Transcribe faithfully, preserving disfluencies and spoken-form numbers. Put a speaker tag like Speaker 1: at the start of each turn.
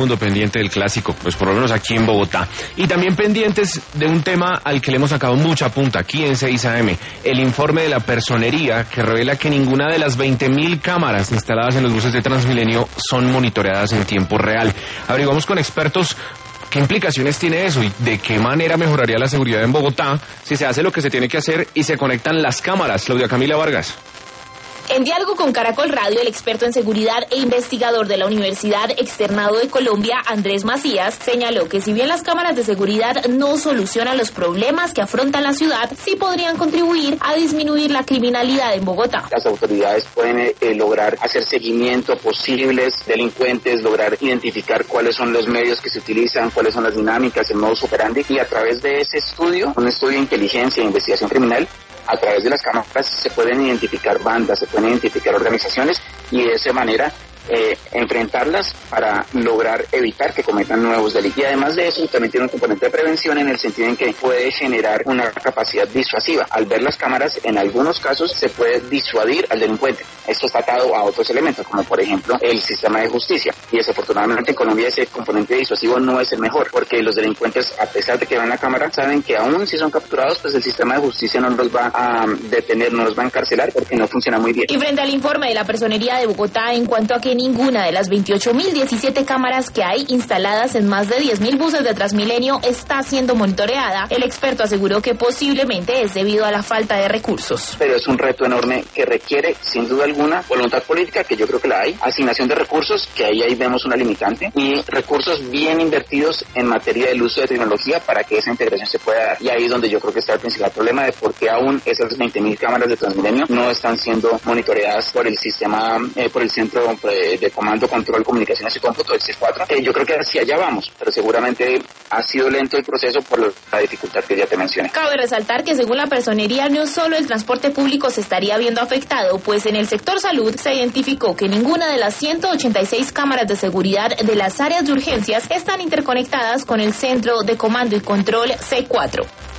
Speaker 1: mundo pendiente del clásico, pues por lo menos aquí en Bogotá. Y también pendientes de un tema al que le hemos sacado mucha punta aquí en seis A M, el informe de la Personería que revela que ninguna de las veinte mil cámaras instaladas en los buses de Transmilenio son monitoreadas en tiempo real. Averiguamos con expertos qué implicaciones tiene eso y de qué manera mejoraría la seguridad en Bogotá si se hace lo que se tiene que hacer y se conectan las cámaras. Claudia Camila Vargas.
Speaker 2: En diálogo con Caracol Radio, el experto en seguridad e investigador de la Universidad Externado de Colombia, Andrés Macías, señaló que si bien las cámaras de seguridad no solucionan los problemas que afronta la ciudad, sí podrían contribuir a disminuir la criminalidad en Bogotá.
Speaker 3: Las autoridades pueden eh, lograr hacer seguimiento a posibles delincuentes, lograr identificar cuáles son los medios que se utilizan, cuáles son las dinámicas, el modus operandi, y a través de ese estudio, un estudio de inteligencia e investigación criminal, a través de las cámaras se pueden identificar bandas, se pueden identificar organizaciones y de esa manera eh, enfrentarlas para lograr evitar que cometan nuevos delitos. Y además de eso también tiene un componente de prevención en el sentido en que puede generar una capacidad disuasiva. Al ver las cámaras, en algunos casos se puede disuadir al delincuente. Esto está atado a otros elementos, como por ejemplo el sistema de justicia. Y desafortunadamente en Colombia ese componente disuasivo no es el mejor, porque los delincuentes, a pesar de que van a la cámara, saben que aún si son capturados, pues el sistema de justicia no los va a detener, no los va a encarcelar porque no funciona muy bien.
Speaker 2: Y frente al informe de la Personería de Bogotá en cuanto a que ninguna de las veintiocho mil diecisiete cámaras que hay instaladas en más de diez mil buses de Transmilenio está siendo monitoreada, el experto aseguró que posiblemente es debido a la falta de recursos.
Speaker 3: Pero es un reto enorme que requiere, sin duda alguna, voluntad política, que yo creo que la hay, asignación de recursos, que ahí, ahí vemos una limitante, y recursos bien invertidos en materia del uso de tecnología para que esa integración se pueda dar. Y ahí es donde yo creo que está el principal problema de por qué aún esas veinte mil cámaras de Transmilenio no están siendo monitoreadas por el sistema, eh, por el centro eh, de comando, control, comunicaciones y cómputo del C cuatro. Eh, yo creo que hacia allá vamos, pero seguramente ha sido lento el proceso por la dificultad que ya te mencioné.
Speaker 2: Cabe resaltar que según la Personería no solo el transporte público se estaría viendo afectado, pues en el sector salud se identificó que ninguna de las ciento ochenta y seis cámaras de seguridad de las áreas de urgencias están interconectadas con el centro de comando y control C cuatro.